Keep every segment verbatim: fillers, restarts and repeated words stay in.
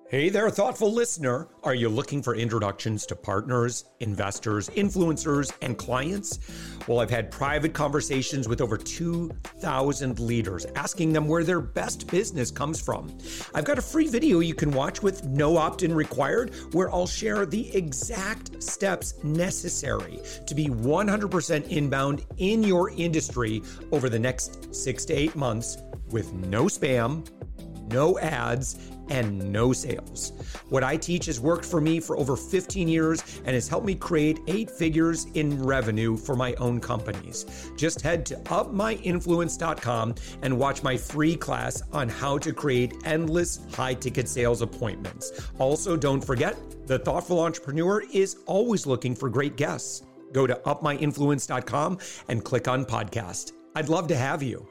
Hey there, thoughtful listener. Are you looking for introductions to partners, investors, influencers, and clients? Well, I've had private conversations with over two thousand leaders, asking them where their best business comes from. I've got a free video you can watch with no opt-in required, where I'll share the exact steps necessary to be one hundred percent inbound in your industry over the next six to eight months with no spam, no ads, and no sales. What I teach has worked for me for over fifteen years and has helped me create eight figures in revenue for my own companies. Just head to up my influence dot com and watch my free class on how to create endless high-ticket sales appointments. Also, don't forget, the thoughtful entrepreneur is always looking for great guests. Go to up my influence dot com and click on podcast. I'd love to have you.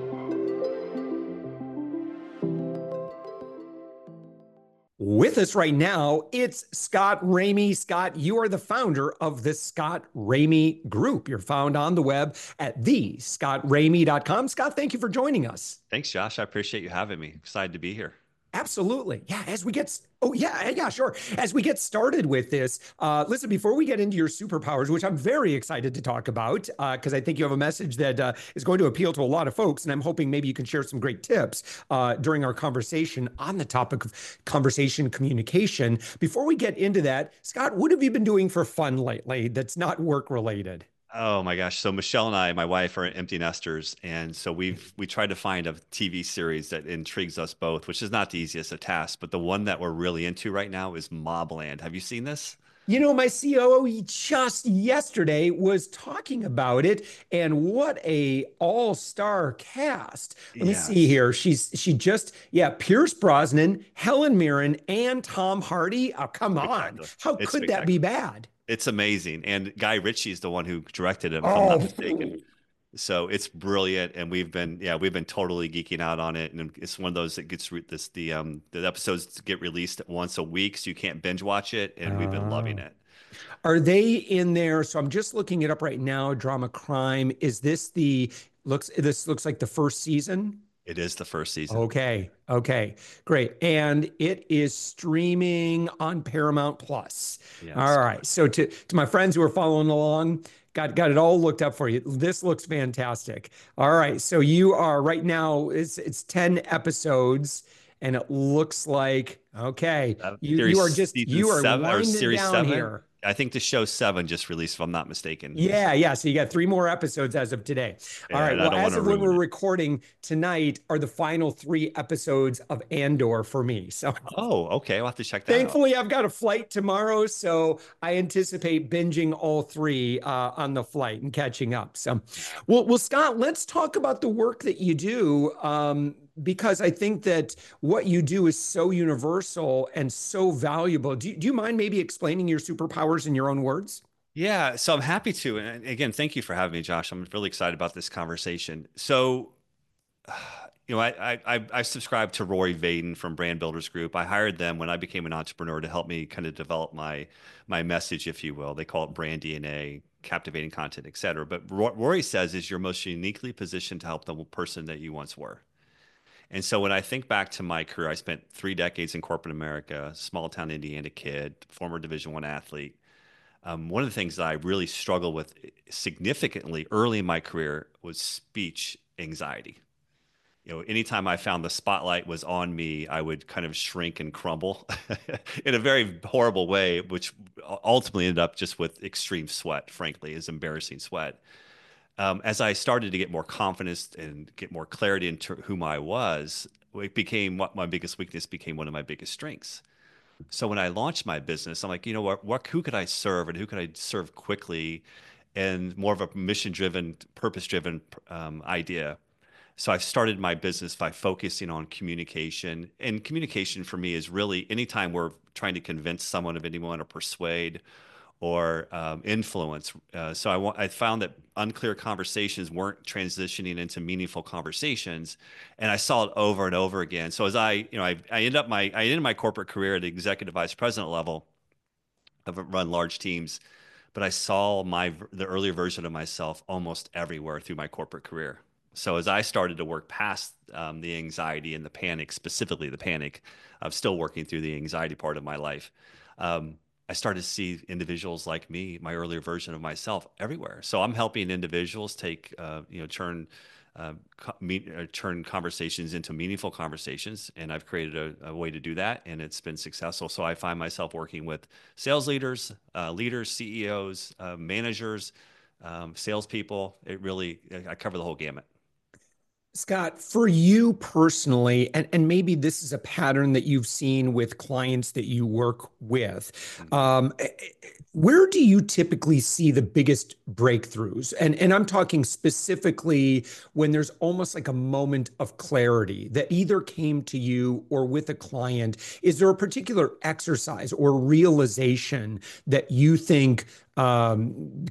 With us right now, it's Scott Ramey. Scott, you are the founder of the Scott Ramey Group. You're found on the web at the scott ramey dot com. Scott, thank you for joining us. Thanks, Josh. I appreciate you having me. Excited to be here. Absolutely. Yeah, as we get, oh yeah, yeah, sure. As we get started with this, uh, listen, before we get into your superpowers, which I'm very excited to talk about, because uh, I think you have a message that uh, is going to appeal to a lot of folks, and I'm hoping maybe you can share some great tips uh, during our conversation on the topic of conversation communication. Before we get into that, Scott, what have you been doing for fun lately that's not work related? Oh my gosh. So Michelle and I, my wife, are empty nesters. And so we've we tried to find a T V series that intrigues us both, which is not the easiest of tasks. But the one that we're really into right now is Mobland. Have you seen this? You know, my C O O just yesterday was talking about it, and what a all-star cast. Let me Yes. see here. She's she just, yeah, Pierce Brosnan, Helen Mirren, and Tom Hardy. Oh, come on. Spectacular. How It's could that be spectacular. bad? It's amazing. And Guy Ritchie is the one who directed it, if I'm not Oh, mistaken. So it's brilliant, and we've been yeah we've been totally geeking out on it, and it's one of those that gets re- this the um the episodes get released once a week, so you can't binge watch it, and we've been loving oh. it. Are they in there? So I'm just looking it up right now. Drama crime. Is this the looks this looks like the first season? It is the first season. Okay. Okay. Great. And it is streaming on Paramount Plus. Yes, All right. So to, to my friends who are following along, got, got it all looked up for you. This looks fantastic. All right. So you are right now, it's it's ten episodes, and it looks like, okay, uh, you you series are just season you are seven or winding series down seven. here. I think the show seven just released, if I'm not mistaken. Yeah, yeah. So you got three more episodes as of today. All right. And I Well, don't want as to of when ruin we're it. recording tonight are the final three episodes of Andor for me. So Oh, okay. I'll have to check that out. thankfully, I've got a flight tomorrow, so I anticipate binging all three uh, on the flight and catching up. So, well, well, Scott, let's talk about the work that you do, um, because I think that what you do is so universal and so valuable. Do, do you mind maybe explaining your superpowers in your own words? Yeah, so I'm happy to. And again, thank you for having me, Josh. I'm really excited about this conversation. So, you know, I I I I subscribe to Rory Vaden from Brand Builders Group. I hired them when I became an entrepreneur to help me kind of develop my my message, if you will. They call it brand D N A, captivating content, et cetera. But Ro- Rory says is you're most uniquely positioned to help the person that you once were. And so when I think back to my career, I spent three decades in corporate America, small town Indiana kid, former Division One athlete. Um, one of the things that I really struggled with significantly early in my career was speech anxiety. You know, anytime I found the spotlight was on me, I would kind of shrink and crumble in a very horrible way, which ultimately ended up just with extreme sweat, frankly, is embarrassing sweat. Um, as I started to get more confidence and get more clarity into whom I was, it became what my biggest weakness became one of my biggest strengths. So when I launched my business, I'm like, you know what, what who could I serve and who could I serve quickly and more of a mission driven, purpose driven um, idea. So I started my business by focusing on communication. And communication for me is really anytime we're trying to convince someone of anyone or persuade or um, influence. Uh, so I, wa- I found that unclear conversations weren't transitioning into meaningful conversations, and I saw it over and over again. So as I, you know, I, I ended up my I ended my corporate career at the executive vice president level. I've run large teams, but I saw my the earlier version of myself almost everywhere through my corporate career. So as I started to work past um, the anxiety and the panic, specifically the panic, I'm still working through the anxiety part of my life. Um, I started to see individuals like me, my earlier version of myself, everywhere. So I'm helping individuals take, uh, you know, turn, uh, co- me, uh, turn conversations into meaningful conversations, and I've created a, a way to do that, and it's been successful. So I find myself working with sales leaders, uh, leaders, C E Os, uh, managers, um, salespeople. It really, I cover the whole gamut. Scott, for you personally, and, and maybe this is a pattern that you've seen with clients that you work with, Mhm. um, eh, eh, where do you typically see the biggest breakthroughs? And, and I'm talking specifically when there's almost like a moment of clarity that either came to you or with a client. Is there a particular exercise or realization that you think, um,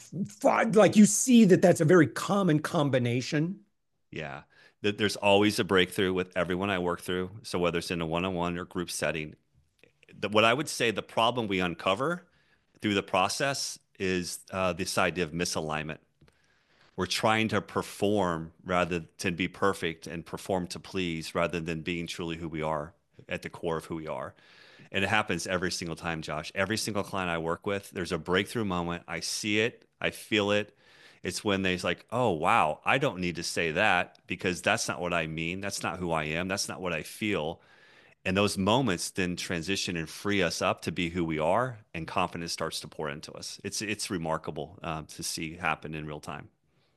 like you see that that's a very common combination? Yeah. Th- There's always a breakthrough with everyone I work through. So whether it's in a one-on-one or group setting, the, what I would say the problem we uncover through the process is uh, this idea of misalignment. We're trying to perform rather than be perfect and perform to please rather than being truly who we are at the core of who we are. And it happens every single time, Josh. Every single client I work with, there's a breakthrough moment. I see it, I feel it. It's when they're like, oh, wow, I don't need to say that because that's not what I mean. That's not who I am. That's not what I feel. And those moments then transition and free us up to be who we are, and confidence starts to pour into us. It's it's remarkable um, to see happen in real time.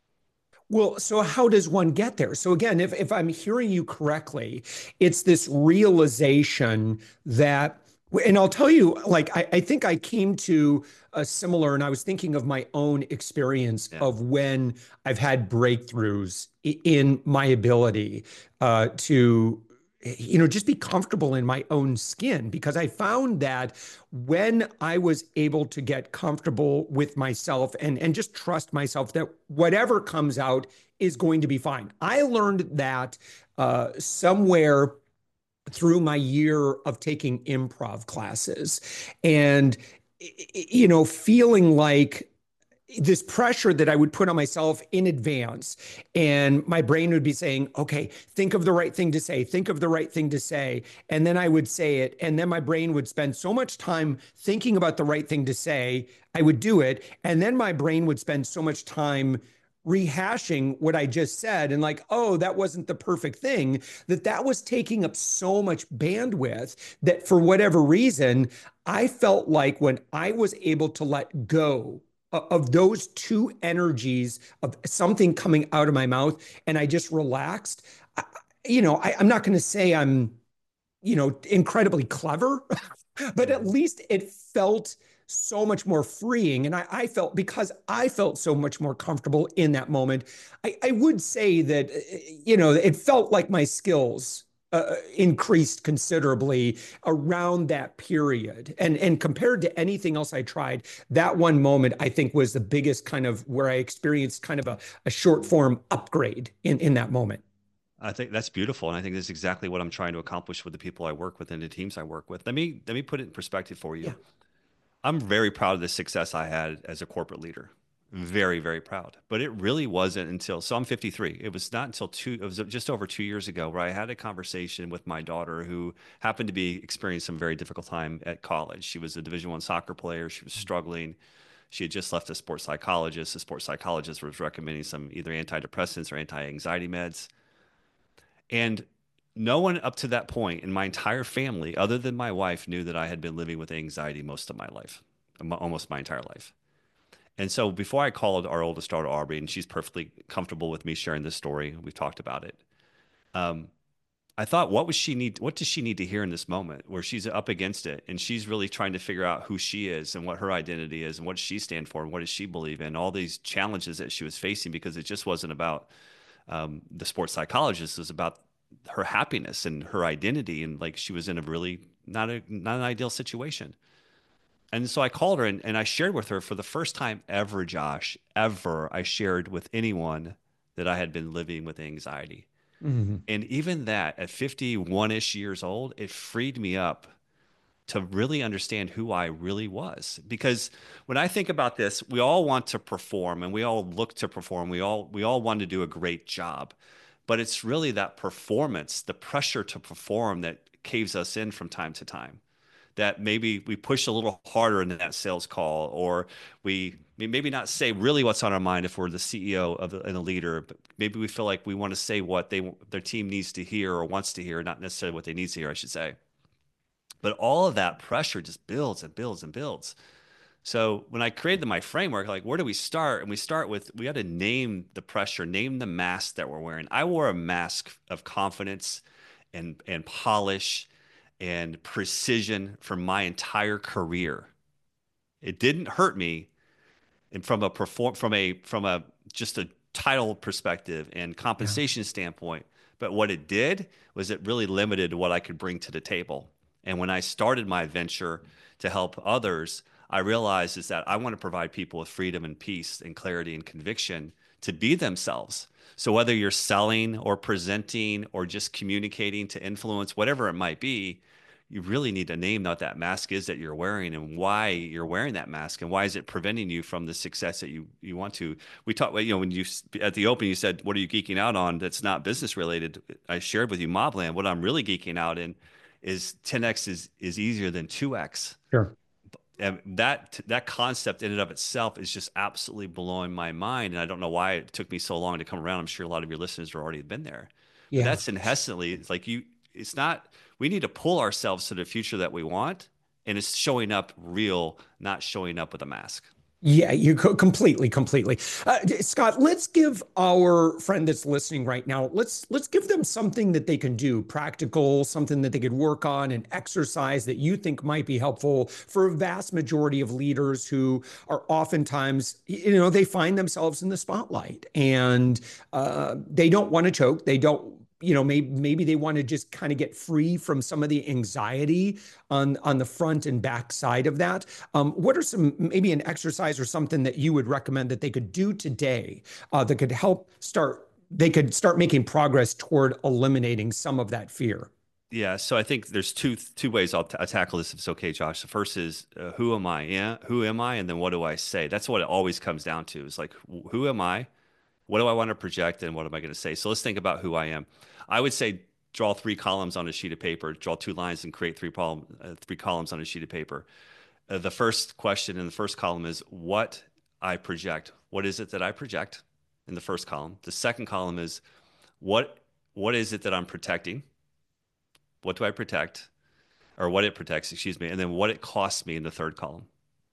Well, so how does one get there? So again, if, if I'm hearing you correctly, it's this realization that, and I'll tell you, like, I, I think I came to a similar, and I was thinking of my own experience Yeah. of when I've had breakthroughs in my ability uh, to you know, just be comfortable in my own skin because I found that when I was able to get comfortable with myself and and just trust myself that whatever comes out is going to be fine. I learned that uh, somewhere through my year of taking improv classes and you know feeling like this pressure that I would put on myself in advance. And my brain would be saying, okay, think of the right thing to say, think of the right thing to say. And then I would say it. And then my brain would spend so much time thinking about the right thing to say, I would do it. And then my brain would spend so much time rehashing what I just said and like, oh, that wasn't the perfect thing, that that was taking up so much bandwidth that for whatever reason, I felt like when I was able to let go of those two energies of something coming out of my mouth and I just relaxed. I, you know, I, I'm not going to say I'm, you know, incredibly clever, but at Mhm. least it felt so much more freeing. And I, I felt because I felt so much more comfortable in that moment, I, I would say that, you know, it felt like my skills uh, increased considerably around that period. And, and compared to anything else I tried, that one moment I think was the biggest kind of where I experienced kind of a, a short form upgrade in, in that moment. I think that's beautiful, and I think that's exactly what I'm trying to accomplish with the people I work with and the teams I work with. Let me let me put it in perspective for you. Yeah. I'm very proud of the success I had as a corporate leader. Very, very proud. But it really wasn't until, so I'm fifty-three. It was not until two, it was just over two years ago where I had a conversation with my daughter who happened to be experiencing some very difficult time at college. She was a Division One soccer player. She was struggling. She had just left a sports psychologist. The sports psychologist was recommending some either antidepressants or anti-anxiety meds. And no one up to that point in my entire family, other than my wife, knew that I had been living with anxiety most of my life, almost my entire life. And so before I called our oldest daughter, Aubrey, and she's perfectly comfortable with me sharing this story, we've talked about it. Um, I thought, what was she need? What does she need to hear in this moment where she's up against it and she's really trying to figure out who she is and what her identity is and what does she stand for and what does she believe in? All these challenges that she was facing because it just wasn't about um, the sports psychologist; it was about her happiness and her identity, and like she was in a really not a not an ideal situation. And so I called her and, and I shared with her for the first time ever, Josh, ever, I shared with anyone that I had been living with anxiety. Mhm. And even that at fifty-one ish years old, it freed me up to really understand who I really was. Because when I think about this, we all want to perform and we all look to perform. We all we all want to do a great job. But it's really that performance, the pressure to perform that caves us in from time to time. That maybe we push a little harder in that sales call, or we maybe not say really what's on our mind if we're the C E O of a, and a leader, but maybe we feel like we want to say what they their team needs to hear or wants to hear, not necessarily what they need to hear, I should say. But all of that pressure just builds and builds and builds. So when I created my framework, like where do we start? And we start with we got to name the pressure, name the mask that we're wearing. I wore a mask of confidence and and polish and precision for my entire career. It didn't hurt me, and from a perform from a from a just a title perspective and Yeah. compensation standpoint. But what it did was it really limited what I could bring to the table. And when I started my venture to help others, I realized is that I want to provide people with freedom and peace and clarity and conviction to be themselves. So whether you're selling or presenting or just communicating to influence, whatever it might be, you really need to name what that mask is that you're wearing and why you're wearing that mask and why is it preventing you from the success that you you want to. We talked, you know, when you at the open, you said, "What are you geeking out on?" That's not business related. I shared with you Mobland. What I'm really geeking out in is ten X is is easier than two X. Sure. And that that concept in and of itself is just absolutely blowing my mind. And I don't know why it took me so long to come around. I'm sure a lot of your listeners have already been there. But Yeah. that's in essentially, it's like you, it's not, we need to pull ourselves to the future that we want. And it's showing up real, not showing up with a mask. Yeah, you co completely, completely. Uh, Scott, let's give our friend that's listening right now, let's let's give them something that they can do, practical, something that they could work on, an exercise that you think might be helpful for a vast majority of leaders who are oftentimes, you know, they find themselves in the spotlight and uh, they don't want to choke. They don't, you know, maybe maybe they want to just kind of get free from some of the anxiety on on the front and back side of that. Um, what are some maybe an exercise or something that you would recommend that they could do today uh, that could help start they could start making progress toward eliminating some of that fear? Yeah, so I think there's two two ways I'll, t- I'll tackle this if it's okay, Josh. The first is uh, who am I? Yeah, who am I? And then what do I say? That's what it always comes down to. Is like wh- who am I? What do I want to project and what am I going to say? So let's think about who I am. I would say draw three columns on a sheet of paper, draw two lines and create three, problem, uh, three columns on a sheet of paper. Uh, the first question in the first column is what I project. What is it that I project in the first column? The second column is what what is it that I'm protecting? What do I protect? Or what it protects, excuse me. And then what it costs me in the third column.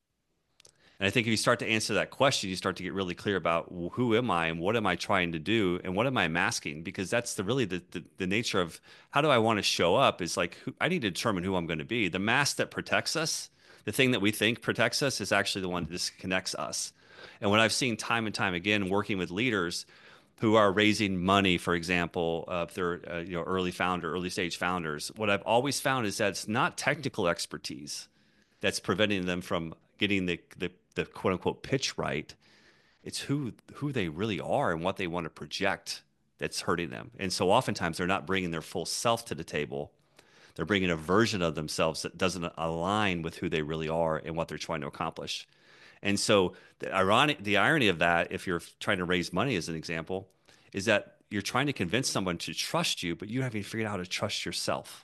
And I think if you start to answer that question, you start to get really clear about who am I and what am I trying to do and what am I masking? Because that's the really the, the, the nature of how do I want to show up is like who, I need to determine who I'm going to be. The mask that protects us, the thing that we think protects us is actually the one that disconnects us. And what I've seen time and time again working with leaders who are raising money, for example, uh, if they're uh, you know early founder, early stage founders, what I've always found is that it's not technical expertise that's preventing them from getting the, the the quote unquote pitch right. It's who who they really are and what they want to project that's hurting them. And so oftentimes they're not bringing their full self to the table. They're bringing a version of themselves that doesn't align with who they really are and what they're trying to accomplish. And so the ironic, the irony of that, if you're trying to raise money as an example, is that you're trying to convince someone to trust you, but you haven't figured out how to trust yourself.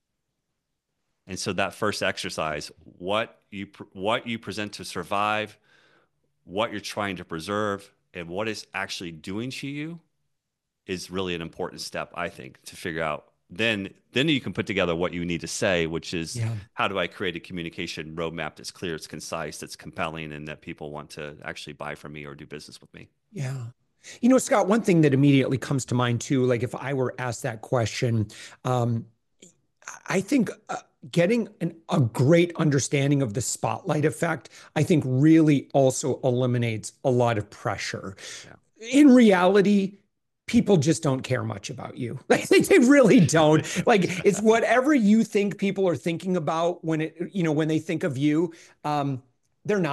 And so that first exercise, what you what you present to survive, what you're trying to preserve, and what it's actually doing to you is really an important step, I think, to figure out. Then then you can put together what you need to say, which is Yeah. how do I create a communication roadmap that's clear, it's concise, that's compelling, and that people want to actually buy from me or do business with me. Yeah. You know, Scott, one thing that immediately comes to mind too, like if I were asked that question, um, I think uh, getting an, a great understanding of the spotlight effect, I think really also eliminates a lot of pressure. Yeah. In reality, people just don't care much about you. Like they really don't. Like it's whatever you think people are thinking about when it, you know, when they think of you. Um, they're not.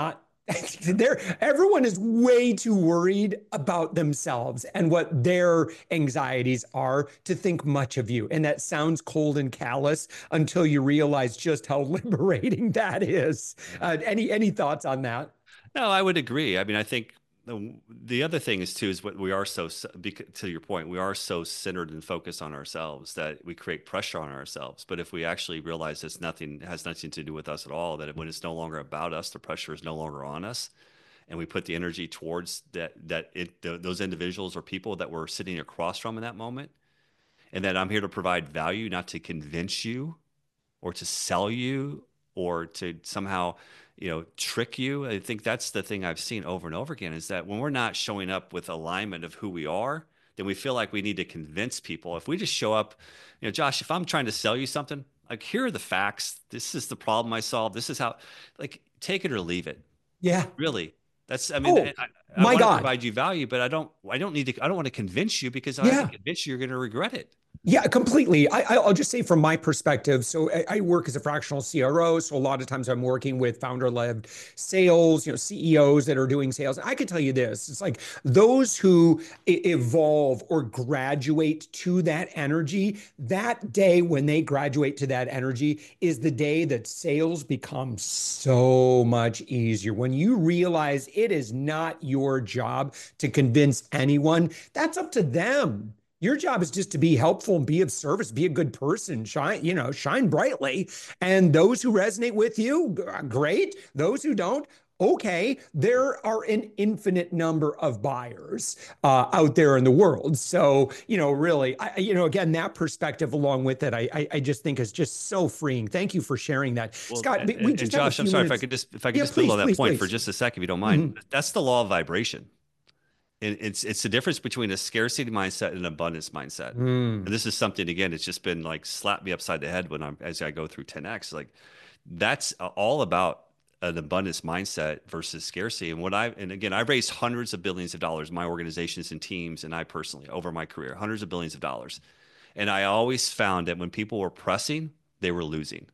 There, everyone is way too worried about themselves and what their anxieties are to think much of you. And that sounds cold and callous until you realize just how liberating that is. Uh, any any thoughts on that? No, I would agree. I mean, I think the, the other thing is too is what we are so to your point, we are so centered and focused on ourselves that we create pressure on ourselves. But if we actually realize it's nothing has nothing to do with us at all, that when it's no longer about us, the pressure is no longer on us, and we put the energy towards that that it th those individuals or people that we're sitting across from in that moment, and that I'm here to provide value, not to convince you or to sell you or to somehow, you know, trick you. I think that's the thing I've seen over and over again is that when we're not showing up with alignment of who we are, then we feel like we need to convince people. If we just show up, you know, Josh, if I'm trying to sell you something, like here are the facts. This is the problem I solved. This is how, like, take it or leave it. Yeah. Really. That's, I mean, Oh, I, I my want to God. provide you value, but I don't, I don't need to, I don't want to convince you because if I have to Yeah. convince you, you're going to regret it. Yeah, completely. I, I'll just say from my perspective. So I, I work as a fractional C R O. So a lot of times I'm working with founder-led sales, you know, C E Os that are doing sales. I can tell you this: it's like those who e- evolve or graduate to that energy. That day when they graduate to that energy is the day that sales becomes so much easier. When you realize it is not your job to convince anyone, that's up to them. Your job is just to be helpful and be of service, be a good person, shine, you know, shine brightly. And those who resonate with you, great. Those who don't, okay. There are an infinite number of buyers uh, out there in the world. So, you know, really, I, you know, again, that perspective along with it, I, I, I just think is just so freeing. Thank you for sharing that. Well, Scott, and, we and just have a Josh, I'm few sorry if I minutes. could just if I could Yeah, just build please, on that please, point for please. just a second, if you don't mind. Mhm. That's the law of vibration. And it's it's the difference between a scarcity mindset and an abundance mindset. Mm. And this is something again, it's just been like slapped me upside the head when I'm as I go through ten X. Like that's all about an abundance mindset versus scarcity. And what I and again, I've raised hundreds of billions of dollars, my organizations and teams, and I personally over my career, hundreds of billions of dollars. And I always found that when people were pressing, they were losing.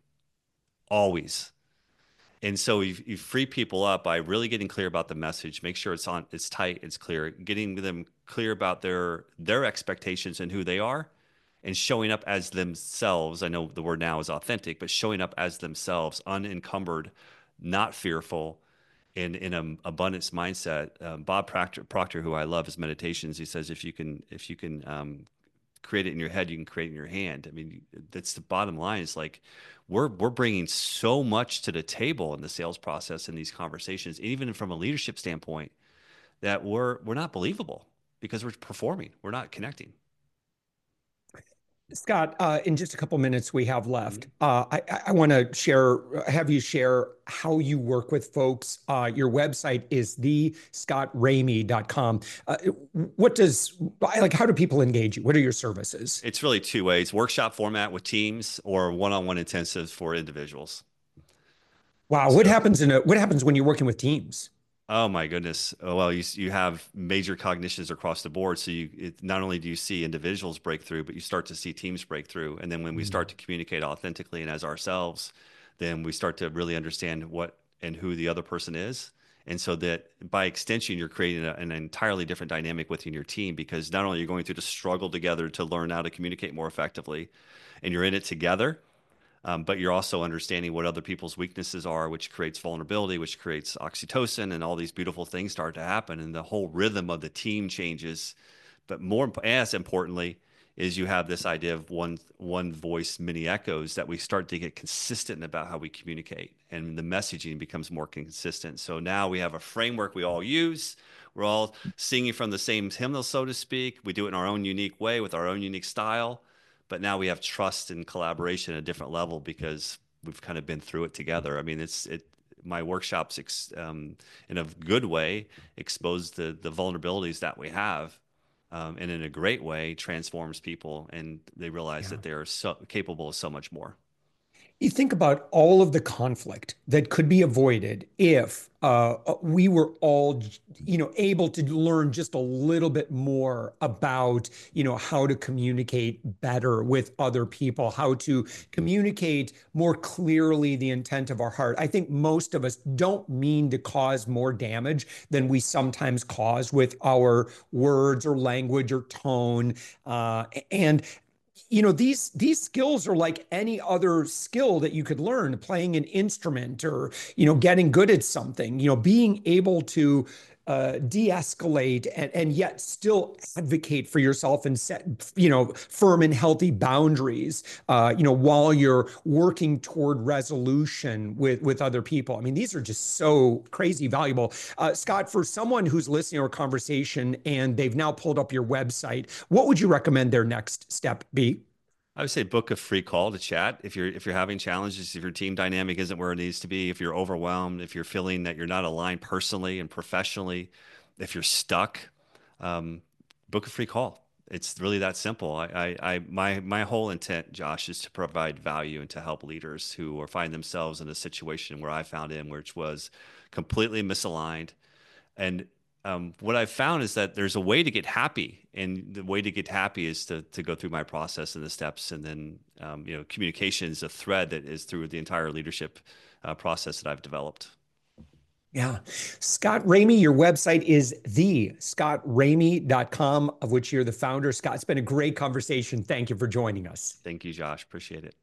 Always. And so you, you free people up by really getting clear about the message, make sure it's on, it's tight, it's clear, getting them clear about their their expectations and who they are, and showing up as themselves. I know the word now is authentic, but showing up as themselves, unencumbered, not fearful, in in an abundance mindset. Um, Bob Proctor, Proctor, who I love his meditations, he says if you can if you can um, create it in your head, you can create it in your hand. I mean, that's the bottom line. Is like we're we're bringing so much to the table in the sales process in these conversations, even from a leadership standpoint, that we're we're not believable because we're performing, we're not connecting. Scott, uh, in just a couple minutes we have Mhm. left, uh, I, I want to share, have you share how you work with folks. Uh, your website is the scott ramey dot com. Uh, what does, like, how do people engage you? What are your services? It's really two ways: workshop format with teams, or one-on-one intensives for individuals. Wow, what So happens in a, what happens when you're working with teams? oh my goodness. Oh, well, you you have major cognitions across the board. So you it, not only do you see individuals break through, but you start to see teams break through. And then when we start Mm. to communicate authentically and as ourselves, then we start to really understand what and who the other person is. And so that by extension, you're creating a, an entirely different dynamic within your team because not only are you going through to struggle together to learn how to communicate more effectively, and you're in it together, um, but you're also understanding what other people's weaknesses are, which creates vulnerability, which creates oxytocin, and all these beautiful things start to happen, and the whole rhythm of the team changes. But more as importantly, is you have this idea of one one voice mini echoes that we start to get consistent about how we communicate, and the messaging becomes more consistent. So now we have a framework we all use. We're all singing from the same hymnal, so to speak. We do it in our own unique way with our own unique style, but now we have trust and collaboration at a different level because we've kind of been through it together. I mean, it's it. My workshops, ex, um, in a good way, expose the the vulnerabilities that we have, um, and in a great way, transforms people, and they realize Yeah. that they're so capable of so much more. You think about all of the conflict that could be avoided if uh, we were all, you know, able to learn just a little bit more about, you know, how to communicate better with other people, how to communicate more clearly the intent of our heart. I think most of us don't mean to cause more damage than we sometimes cause with our words or language or tone. Uh, and You know, these these skills are like any other skill that you could learn, playing an instrument or, you know, getting good at something, you know, being able to uh, de-escalate and, and yet still advocate for yourself and set, you know, firm and healthy boundaries, uh, you know, while you're working toward resolution with, with other people. I mean, these are just so crazy valuable. Uh, Scott, for someone who's listening to our conversation and they've now pulled up your website, what would you recommend their next step be? I would say book a free call to chat. If you're if you're having challenges, if your team dynamic isn't where it needs to be, if you're overwhelmed, if you're feeling that you're not aligned personally and professionally, if you're stuck, um, book a free call. It's really that simple. I, I, I, my, my whole intent, Josh, is to provide value and to help leaders who are finding themselves in a situation where I found in, which was completely misaligned. And Um, what I've found is that there's a way to get happy, and the way to get happy is to to go through my process and the steps, and then um, you know, communication is a thread that is through the entire leadership uh, process that I've developed. Yeah. Scott Ramey, your website is the scott ramey dot com, of which you're the founder. Scott, it's been a great conversation. Thank you for joining us. Thank you, Josh. Appreciate it.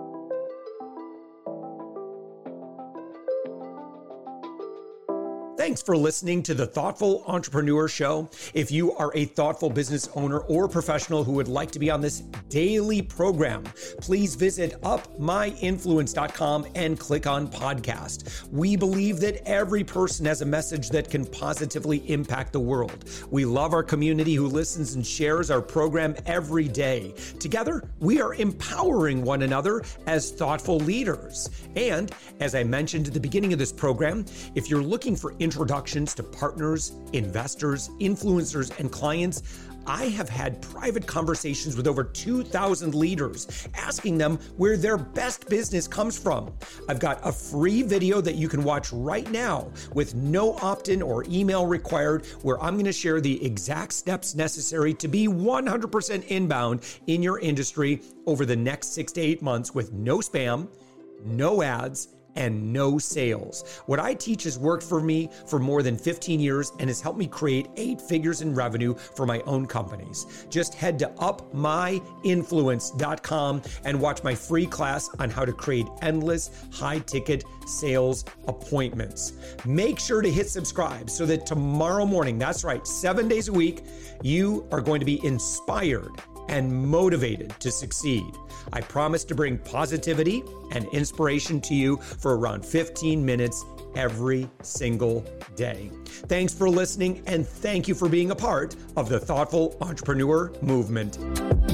Thanks for listening to the Thoughtful Entrepreneur Show. If you are a thoughtful business owner or professional who would like to be on this daily program, please visit up my influence dot com and click on podcast. We believe that every person has a message that can positively impact the world. We love our community who listens and shares our program every day. Together, we are empowering one another as thoughtful leaders. And as I mentioned at the beginning of this program, if you're looking for introductions to partners, investors, influencers, and clients, I have had private conversations with over two thousand leaders, asking them where their best business comes from. I've got a free video that you can watch right now with no opt-in or email required, where I'm going to share the exact steps necessary to be one hundred percent inbound in your industry over the next six to eight months with no spam, no ads, and no sales. What I teach has worked for me for more than fifteen years and has helped me create eight figures in revenue for my own companies. Just head to up my influence dot com and watch my free class on how to create endless high-ticket sales appointments. Make sure to hit subscribe so that tomorrow morning, that's right, seven days a week, you are going to be inspired and motivated to succeed. I promise to bring positivity and inspiration to you for around fifteen minutes every single day. Thanks for listening, and thank you for being a part of the Thoughtful Entrepreneur Movement.